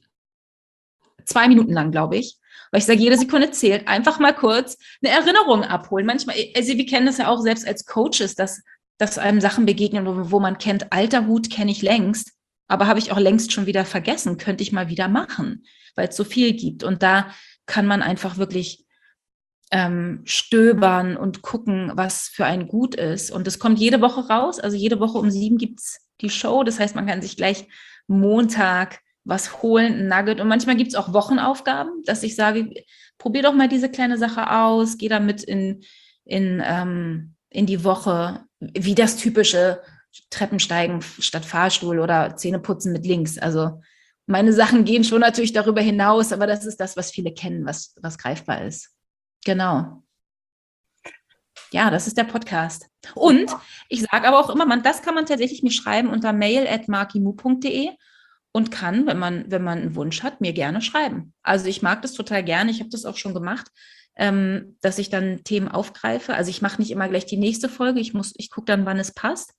Speaker 2: 2 Minuten lang, glaube ich. Weil ich sage, jede Sekunde zählt. Einfach mal kurz eine Erinnerung abholen. Manchmal, also wir kennen das ja auch selbst als Coaches, dass einem Sachen begegnen, wo man kennt, alter Hut kenne ich längst, aber habe ich auch längst schon wieder vergessen, könnte ich mal wieder machen, weil es so viel gibt. Und da kann man einfach wirklich stöbern und gucken, was für ein gut ist. Und es kommt jede Woche raus. Also jede Woche um 7 gibt es die Show. Das heißt, man kann sich gleich Montag was holen, ein Nugget. Und manchmal gibt es auch Wochenaufgaben, dass ich sage, probier doch mal diese kleine Sache aus, geh damit in die Woche, wie das typische Treppensteigen statt Fahrstuhl oder Zähneputzen mit links. Also meine Sachen gehen schon natürlich darüber hinaus, aber das ist das, was viele kennen, was greifbar ist. Genau. Ja, das ist der Podcast. Und ich sage aber auch immer, das kann man tatsächlich mir schreiben unter mail@markimu.de und kann, wenn man einen Wunsch hat, mir gerne schreiben. Also ich mag das total gerne. Ich habe das auch schon gemacht, dass ich dann Themen aufgreife. Also ich mache nicht immer gleich die nächste Folge. Ich gucke dann, wann es passt.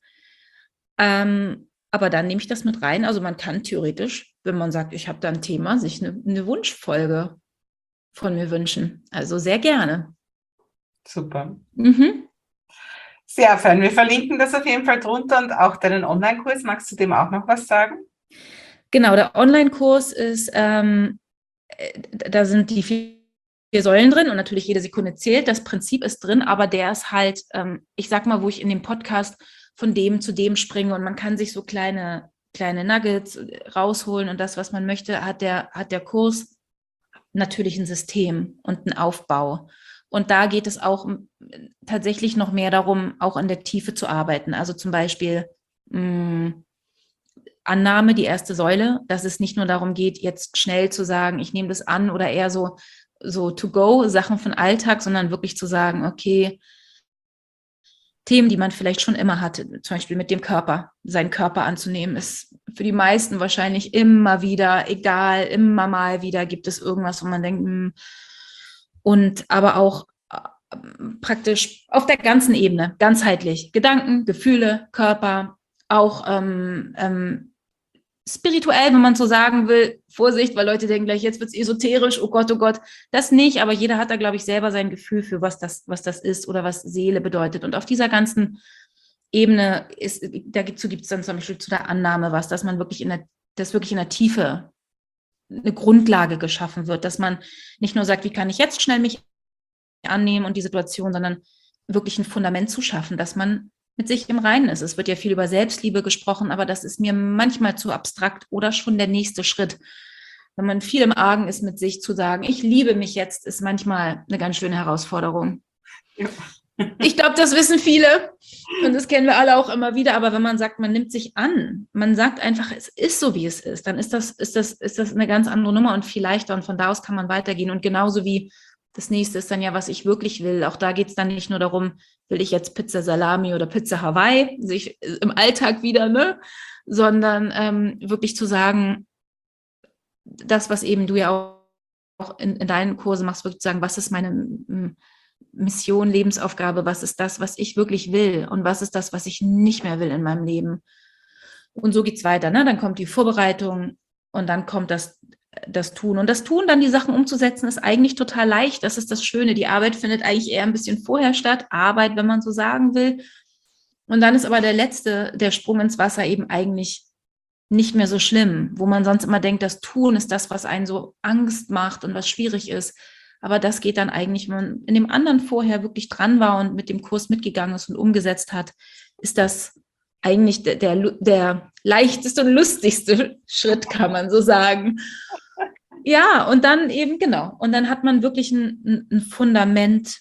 Speaker 2: Aber dann nehme ich das mit rein. Also man kann theoretisch, wenn man sagt, ich habe da ein Thema, sich eine Wunschfolge von mir wünschen. Also sehr gerne.
Speaker 1: Super.
Speaker 2: Mhm.
Speaker 1: Sehr fein. Wir verlinken das auf jeden Fall drunter und auch deinen Online-Kurs. Magst du dem auch noch was sagen?
Speaker 2: Genau, der Online-Kurs ist, da sind die 4 Säulen drin und natürlich jede Sekunde zählt. Das Prinzip ist drin, aber der ist halt, ich sag mal, wo ich in dem Podcast von dem zu dem springe und man kann sich so kleine Nuggets rausholen und das, was man möchte, hat der Kurs natürlich ein System und einen Aufbau. Und da geht es auch tatsächlich noch mehr darum, auch in der Tiefe zu arbeiten. Also zum Beispiel Annahme, die erste Säule, dass es nicht nur darum geht, jetzt schnell zu sagen, ich nehme das an oder eher so to-go, Sachen von Alltag, sondern wirklich zu sagen, okay, Themen, die man vielleicht schon immer hatte, zum Beispiel mit dem Körper, seinen Körper anzunehmen, ist für die meisten wahrscheinlich immer wieder, egal, immer mal wieder gibt es irgendwas, wo man denkt, und aber auch praktisch auf der ganzen Ebene, ganzheitlich, Gedanken, Gefühle, Körper, auch spirituell, wenn man so sagen will, Vorsicht, weil Leute denken gleich, jetzt wird es esoterisch, oh Gott, das nicht, aber jeder hat da, glaube ich, selber sein Gefühl für, was das ist oder was Seele bedeutet. Und auf dieser ganzen Ebene dazu gibt es dann zum Beispiel zu der Annahme was, dass man wirklich in der Tiefe eine Grundlage geschaffen wird, dass man nicht nur sagt, wie kann ich jetzt schnell mich annehmen und die Situation, sondern wirklich ein Fundament zu schaffen, dass man mit sich im Reinen ist. Es wird ja viel über Selbstliebe gesprochen, aber das ist mir manchmal zu abstrakt oder schon der nächste Schritt. Wenn man viel im Argen ist mit sich, zu sagen, ich liebe mich jetzt, ist manchmal eine ganz schöne Herausforderung. Ja. Ich glaube, das wissen viele und das kennen wir alle auch immer wieder, aber wenn man sagt, man nimmt sich an, man sagt einfach, es ist so, wie es ist, dann ist das eine ganz andere Nummer und viel leichter und von da aus kann man weitergehen und genauso wie das nächste ist dann ja, was ich wirklich will. Auch da geht es dann nicht nur darum, will ich jetzt Pizza Salami oder Pizza Hawaii, sich im Alltag wieder, ne? Sondern wirklich zu sagen, das, was eben du ja auch in deinen Kursen machst, wirklich zu sagen, was ist meine Mission, Lebensaufgabe, was ist das, was ich wirklich will und was ist das, was ich nicht mehr will in meinem Leben. Und so geht es weiter. Ne? Dann kommt die Vorbereitung und dann kommt das Tun. Und das Tun, dann die Sachen umzusetzen, ist eigentlich total leicht. Das ist das Schöne. Die Arbeit findet eigentlich eher ein bisschen vorher statt. Arbeit, wenn man so sagen will. Und dann ist aber der Sprung ins Wasser eben eigentlich nicht mehr so schlimm, wo man sonst immer denkt, das Tun ist das, was einen so Angst macht und was schwierig ist. Aber das geht dann eigentlich, wenn man in dem anderen vorher wirklich dran war und mit dem Kurs mitgegangen ist und umgesetzt hat, ist das eigentlich der leichteste und lustigste Schritt, kann man so sagen. Ja, und dann eben, genau. Und dann hat man wirklich ein Fundament,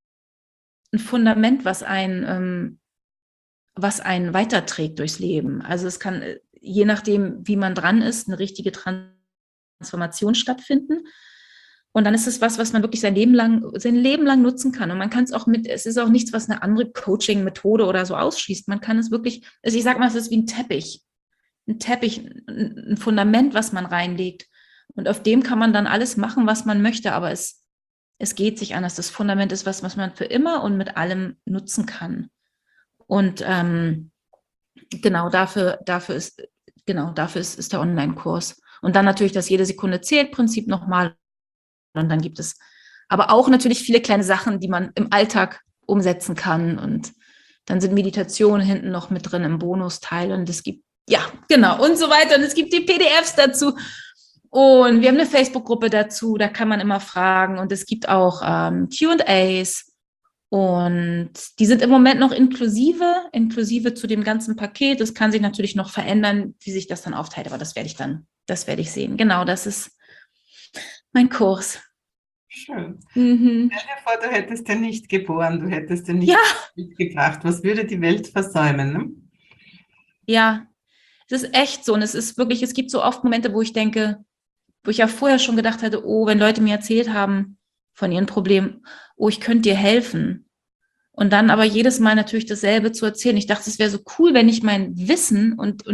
Speaker 2: was einen weiterträgt durchs Leben. Also es kann, je nachdem, wie man dran ist, eine richtige Transformation stattfinden. Und dann ist es was man wirklich sein Leben lang nutzen kann. Und man kann es auch es ist auch nichts, was eine andere Coaching-Methode oder so ausschließt. Man kann es wirklich, also ich sage mal, es ist wie ein Teppich. Ein Fundament, was man reinlegt. Und auf dem kann man dann alles machen, was man möchte. Aber es geht sich anders. Das Fundament ist was man für immer und mit allem nutzen kann. Und genau dafür ist der Online-Kurs. Und dann natürlich das jede Sekunde zählt Prinzip nochmal. Und dann gibt es aber auch natürlich viele kleine Sachen, die man im Alltag umsetzen kann. Und dann sind Meditationen hinten noch mit drin im Bonusteil. Und es gibt, ja, genau, und so weiter. Und es gibt die PDFs dazu. Und wir haben eine Facebook-Gruppe dazu, da kann man immer fragen. Und es gibt auch Q&As. Und die sind im Moment noch inklusive zu dem ganzen Paket. Das kann sich natürlich noch verändern, wie sich das dann aufteilt. Aber das werde ich sehen. Genau, das ist mein Kurs.
Speaker 1: Schön. Stell dir vor, du hättest den nicht geboren, du hättest den nicht mitgebracht. Was würde die Welt versäumen? Ne?
Speaker 2: Ja, Es ist echt so und es ist wirklich, es gibt so oft Momente, wo ich denke, wo ich ja vorher schon gedacht hatte, oh, wenn Leute mir erzählt haben von ihren Problemen, oh, ich könnte dir helfen. Und dann aber jedes Mal natürlich dasselbe zu erzählen. Ich dachte, es wäre so cool, wenn ich mein Wissen und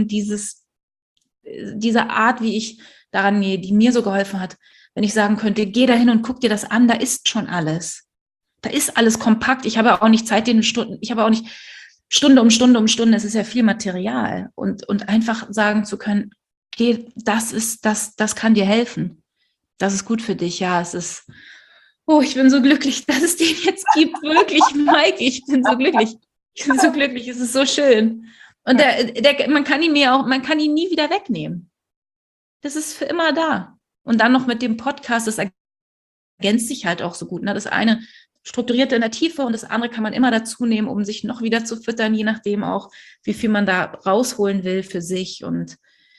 Speaker 2: diese Art, wie ich daran gehe, die mir so geholfen hat, wenn ich sagen könnte, geh da hin und guck dir das an, da ist schon alles. Da ist alles kompakt. Ich habe auch nicht Zeit, ich habe auch nicht Stunde um Stunde um Stunde, es ist ja viel Material. Und einfach sagen zu können, geh, das kann dir helfen. Das ist gut für dich. Ja, es ist, oh, ich bin so glücklich, dass es den jetzt gibt. Wirklich, Mike, ich bin so glücklich. Ich bin so glücklich, es ist so schön. Und man kann ihn nie wieder wegnehmen. Das ist für immer da. Und dann noch mit dem Podcast, das ergänzt sich halt auch so gut. Ne? Das eine strukturiert in der Tiefe und das andere kann man immer dazu nehmen, um sich noch wieder zu füttern, je nachdem auch, wie viel man da rausholen will für sich. Und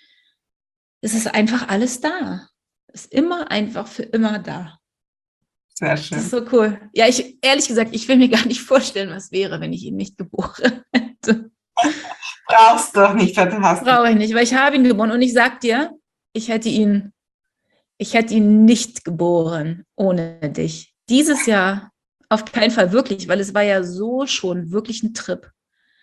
Speaker 2: es ist einfach alles da. Es ist immer einfach für immer da.
Speaker 1: Sehr schön.
Speaker 2: Das ist so cool. Ja, ehrlich gesagt, ich will mir gar nicht vorstellen, was wäre, wenn ich ihn nicht geboren hätte.
Speaker 1: Brauchst du doch nicht.
Speaker 2: Brauche ich nicht, weil ich habe ihn geboren. Und ich sag dir, ich hätte ihn nicht geboren ohne dich. Dieses Jahr auf keinen Fall wirklich, weil es war ja so schon wirklich ein Trip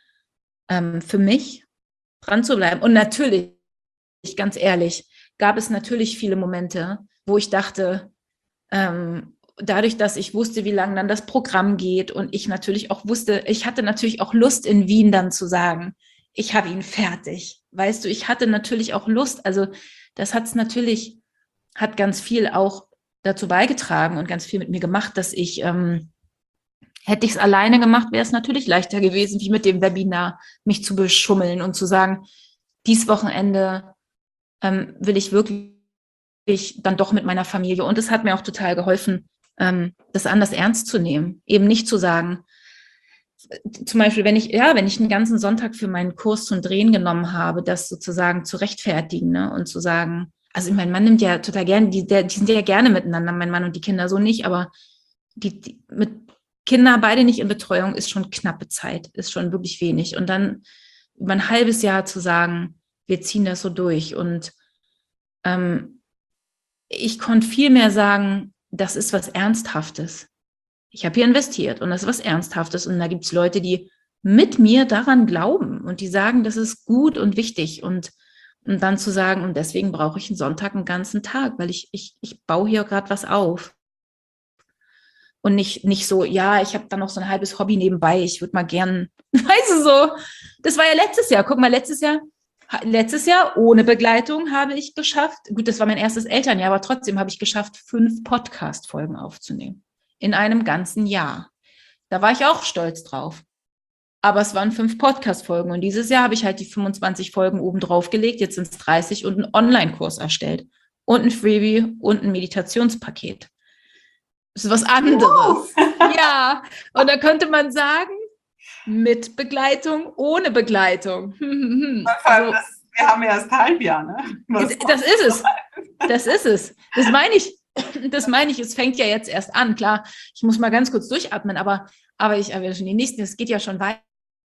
Speaker 2: für mich, dran zu bleiben. Und natürlich, ganz ehrlich, gab es natürlich viele Momente, wo ich dachte, dadurch, dass ich wusste, wie lange dann das Programm geht und ich natürlich auch wusste, ich hatte natürlich auch Lust in Wien dann zu sagen, ich habe ihn fertig. Weißt du, ich hatte natürlich auch Lust, also das hat ganz viel auch dazu beigetragen und ganz viel mit mir gemacht, dass ich, hätte ich es alleine gemacht, wäre es natürlich leichter gewesen, wie mit dem Webinar, mich zu beschummeln und zu sagen, dies Wochenende will ich wirklich dann doch mit meiner Familie. Und es hat mir auch total geholfen, das anders ernst zu nehmen. Eben nicht zu sagen, zum Beispiel, wenn ich einen ganzen Sonntag für meinen Kurs zum Drehen genommen habe, das sozusagen zu rechtfertigen, ne? Und zu sagen, also mein Mann nimmt ja total gerne, die sind ja gerne miteinander, mein Mann und die Kinder so nicht, aber die mit Kinder beide nicht in Betreuung ist schon knappe Zeit, ist schon wirklich wenig. Und dann über ein halbes Jahr zu sagen, wir ziehen das so durch. Und ich konnte viel mehr sagen, das ist was Ernsthaftes. Ich habe hier investiert und das ist was Ernsthaftes. Und da gibt es Leute, die mit mir daran glauben und die sagen, das ist gut und wichtig. Und dann zu sagen, und deswegen brauche ich einen Sonntag einen ganzen Tag, weil ich baue hier gerade was auf. Und nicht so, ja, ich habe da noch so ein halbes Hobby nebenbei, ich würde mal gern, weißt du so, das war ja letztes Jahr, guck mal, letztes Jahr ohne Begleitung habe ich geschafft, gut, das war mein erstes Elternjahr, aber trotzdem habe ich geschafft, 5 Podcast-Folgen aufzunehmen. In einem ganzen Jahr. Da war ich auch stolz drauf. Aber es waren 5 Podcast-Folgen und dieses Jahr habe ich halt die 25 Folgen oben drauf gelegt, jetzt sind es 30 und einen Online-Kurs erstellt und ein Freebie und ein Meditationspaket. Das ist was anderes. Ja, und da könnte man sagen, mit Begleitung, ohne Begleitung.
Speaker 1: Also, wir haben ja erst Halbjahr, ne?
Speaker 2: Das ist es. Das ist es. Das meine ich. Es fängt ja jetzt erst an. Klar, ich muss mal ganz kurz durchatmen, aber schon die nächsten, es geht ja schon weiter.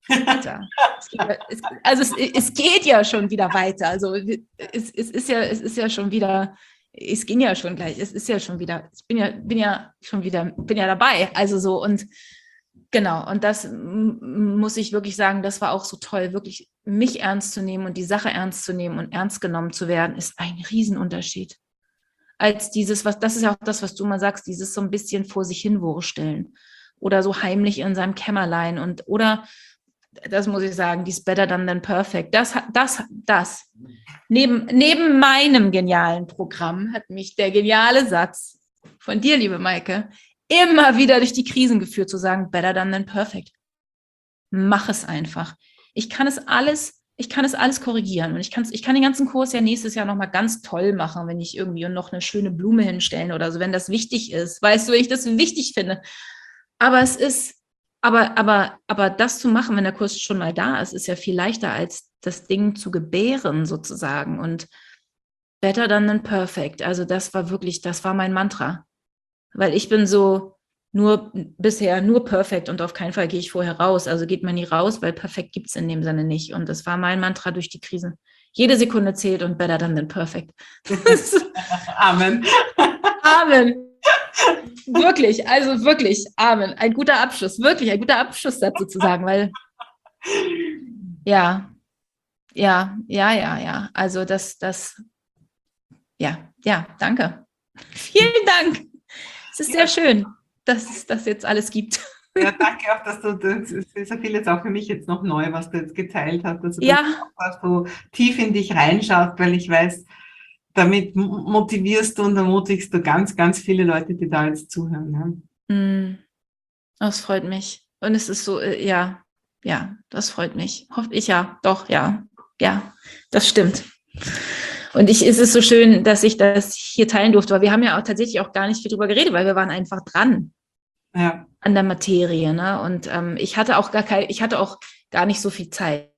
Speaker 2: Es geht ja schon wieder weiter. Also es ist ja schon wieder, es ging ja schon gleich, es ist ja schon wieder, ich bin ja dabei. Also so und genau, und das muss ich wirklich sagen, das war auch so toll, wirklich mich ernst zu nehmen und die Sache ernst zu nehmen und ernst genommen zu werden, ist ein Riesenunterschied. Als das ist ja auch das, was du mal sagst, dieses so ein bisschen vor sich hin wursteln oder so heimlich in seinem Kämmerlein oder, das muss ich sagen, dies better than perfect. Das. Neben meinem genialen Programm hat mich der geniale Satz von dir, liebe Maike, immer wieder durch die Krisen geführt, zu sagen, better than perfect. Mach es einfach. Ich kann es alles korrigieren und ich kann den ganzen Kurs ja nächstes Jahr nochmal ganz toll machen, wenn ich irgendwie noch eine schöne Blume hinstellen oder so, wenn das wichtig ist. Weißt du, wenn ich das wichtig finde. Aber es ist, aber das zu machen, wenn der Kurs schon mal da ist, ist ja viel leichter, als das Ding zu gebären sozusagen. Und better than perfect. Also das war mein Mantra. Weil ich bin so bisher nur perfekt und auf keinen Fall gehe ich vorher raus. Also geht man nie raus, weil perfekt gibt es in dem Sinne nicht. Und das war mein Mantra durch die Krisen. Jede Sekunde zählt und better than perfect.
Speaker 1: Amen.
Speaker 2: Amen. Wirklich, also wirklich, Amen. Ein guter Abschluss, wirklich ein guter Abschlusssatz sozusagen, weil ja. Also danke. Vielen Dank. Es ist sehr schön, dass es das jetzt alles gibt.
Speaker 1: Ja, danke auch, dass das ist ja vieles auch für mich jetzt noch neu, was du jetzt geteilt hast, also dass du tief in dich reinschaust, weil ich weiß, damit motivierst du und ermutigst du ganz, ganz viele Leute, die da jetzt zuhören. Ja.
Speaker 2: Das freut mich. Und es ist so, das freut mich. Hoffe ich, das stimmt. Und es ist so schön, dass ich das hier teilen durfte, weil wir haben ja auch tatsächlich auch gar nicht viel drüber geredet, weil wir waren einfach dran an der Materie. Ne? Und ich hatte auch gar nicht so viel Zeit.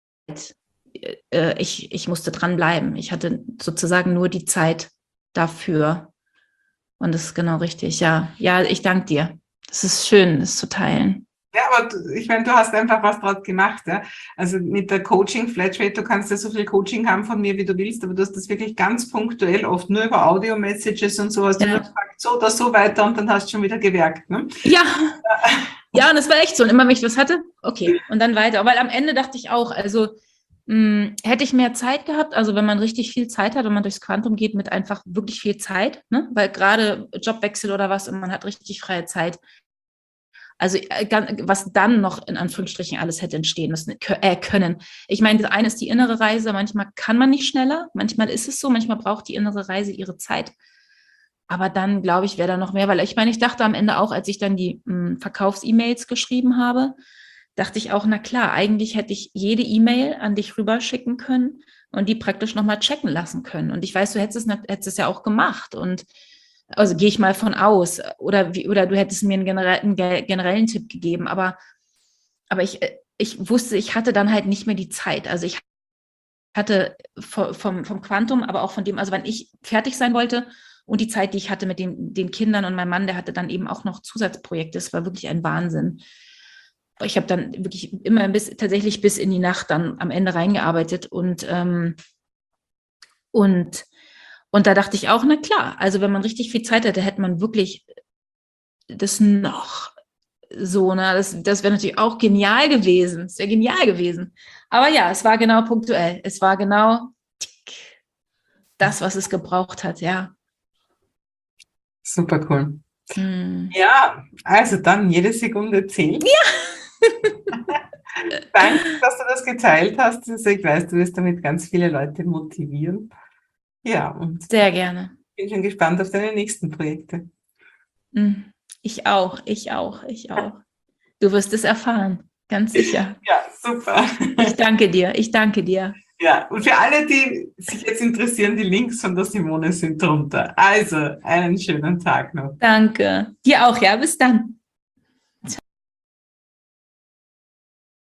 Speaker 2: Ich musste dranbleiben. Ich hatte sozusagen nur die Zeit dafür. Und das ist genau richtig. Ja, ich danke dir. Es ist schön, das zu teilen.
Speaker 1: Ja, aber ich meine, du hast einfach was draus gemacht. Ja? Also mit der Coaching-Flatrate, du kannst ja so viel Coaching haben von mir, wie du willst, aber du hast das wirklich ganz punktuell, oft nur über Audio-Messages und sowas. Du hast gesagt, so oder so weiter und dann hast du schon wieder gewerkt. Ne?
Speaker 2: Ja, und das war echt so. Und immer, wenn ich was hatte, okay, und dann weiter. Weil am Ende dachte ich auch, also hätte ich mehr Zeit gehabt, also wenn man richtig viel Zeit hat und man durchs Quantum geht mit einfach wirklich viel Zeit, ne? Weil gerade Jobwechsel oder was und man hat richtig freie Zeit. Also was dann noch in Anführungsstrichen alles hätte entstehen müssen, können. Ich meine, das eine ist die innere Reise, manchmal kann man nicht schneller, manchmal ist es so, manchmal braucht die innere Reise ihre Zeit. Aber dann, glaube ich, wäre da noch mehr, weil ich meine, ich dachte am Ende auch, als ich dann die Verkaufs-E-Mails geschrieben habe, dachte ich auch, na klar, eigentlich hätte ich jede E-Mail an dich rüberschicken können und die praktisch nochmal checken lassen können. Und ich weiß, du hättest es ja auch gemacht und also gehe ich mal von aus, oder du hättest mir einen generellen Tipp gegeben, aber ich wusste, ich hatte dann halt nicht mehr die Zeit. Also ich hatte vom Quantum, aber auch von dem, also wann ich fertig sein wollte und die Zeit, die ich hatte mit den Kindern und mein Mann, der hatte dann eben auch noch Zusatzprojekte. Es war wirklich ein Wahnsinn. Ich habe dann wirklich immer tatsächlich bis in die Nacht dann am Ende reingearbeitet und da dachte ich auch, na klar, also wenn man richtig viel Zeit hätte, hätte man wirklich das noch so, ne, das wäre natürlich auch genial gewesen. Es wäre genial gewesen. Aber ja, es war genau punktuell. Es war genau das, was es gebraucht hat, ja.
Speaker 1: Super cool. Ja, also dann jede Sekunde zählt. Ja. Danke, dass du das geteilt hast. Also ich weiß, du wirst damit ganz viele Leute motivieren. Ja, und
Speaker 2: sehr gerne.
Speaker 1: Ich bin schon gespannt auf deine nächsten Projekte.
Speaker 2: Ich auch. Du wirst es erfahren, ganz sicher.
Speaker 1: Ja, super.
Speaker 2: Ich danke dir.
Speaker 1: Ja, und für alle, die sich jetzt interessieren, die Links von der Simone sind drunter. Also, einen schönen Tag noch.
Speaker 2: Danke. Dir auch, ja. Bis dann.